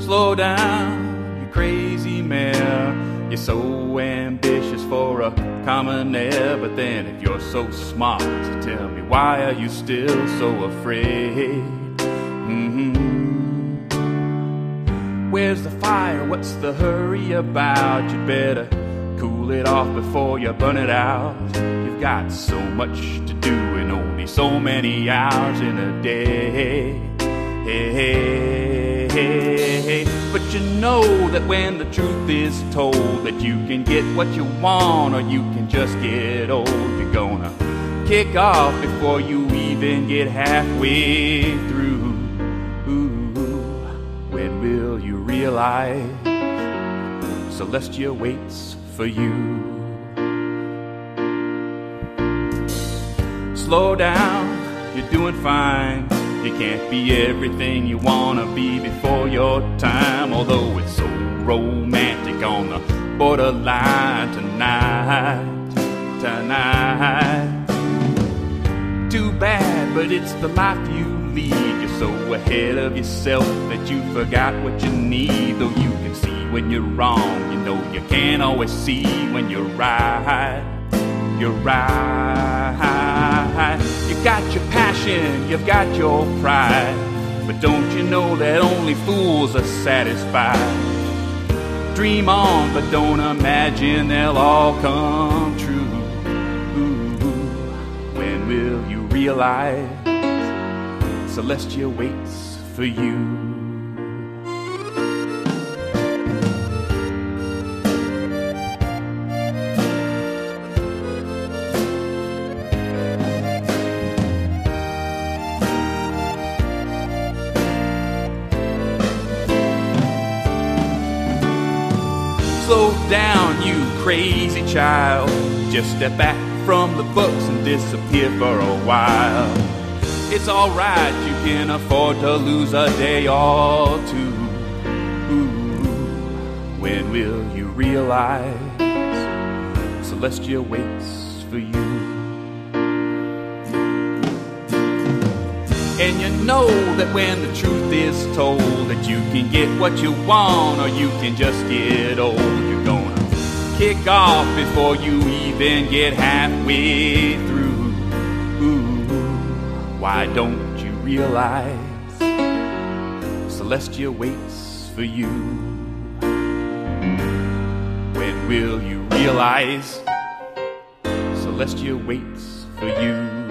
Slow down, you crazy mare. You're so ambitious for a commoner, but then if you're so smart, tell me, why are you still so afraid? Where's the fire? What's the hurry about? You'd better cool it off before you burn it out. You've got so much to do and only so many hours in a day. But you know that when the truth is told, that you can get what you want or you can just get old. You're gonna kick off before you even get halfway through. When will you realize Celestia waits for you? Slow down, you're doing fine. You can't be everything you wanna be before your time. Although it's so romantic on the borderline tonight. Too bad, but it's the life you lead. You're so ahead of yourself that you forgot what you need. Though you can see when you're wrong, you know you can't always see when you're right. You're right. You got your passion, you've got your pride, but don't you know that only fools are satisfied? Dream on, but don't imagine they'll all come true. When will you realize Celestia waits for you? Slow down, you crazy child. Just step back from the books and disappear for a while. It's alright, you can afford to lose a day or two. When will you realize Celestia waits for you? And you know that when the truth is told, that you can get what you want or you can just get old. You're gonna kick off before you even get halfway through. Why don't you realize Celestia waits for you? When will you realize Celestia waits for you?